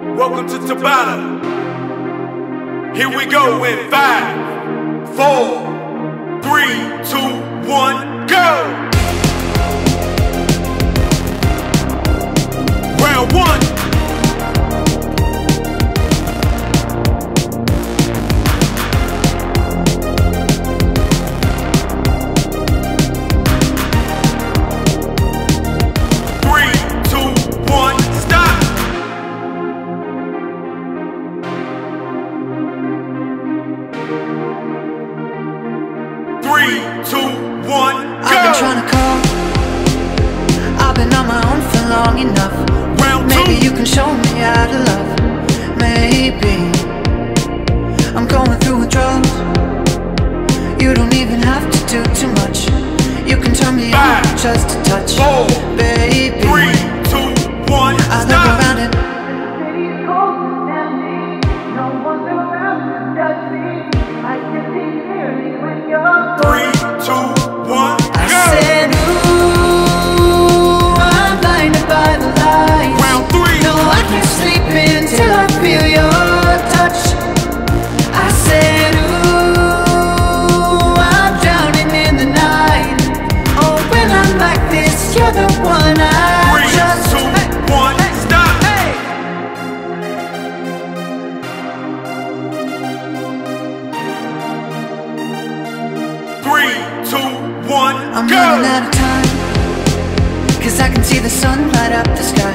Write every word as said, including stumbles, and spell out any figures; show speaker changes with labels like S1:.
S1: Welcome to Tabata. Here we go in five, four, three, two, one, go! Round one. Three, two, one, go!
S2: I've been trying to call. I've been on my own for long enough.
S1: Round
S2: Maybe
S1: two.
S2: you can show me how to love. Maybe I'm going through withdrawals. You don't even have to do too much. You can turn me
S1: Five,
S2: on just a touch.
S1: Four,
S2: baby.
S1: Three, two, one,
S2: I
S1: stop!
S2: look around it.
S1: Three, two, one,
S2: I
S1: go!
S2: said, ooh, I'm blinded by the light.
S1: Round three.
S2: No, I can't sleep until I feel your touch. I said, ooh, I'm drowning in the night. Oh, when I'm like this, you're the one I
S1: Three,
S2: just.
S1: two,
S2: Hey,
S1: one,
S2: hey,
S1: stop!
S2: hey.
S1: Three, two, one,
S2: I'm
S1: go!
S2: running out of time, 'cause I can see the sun light up the sky.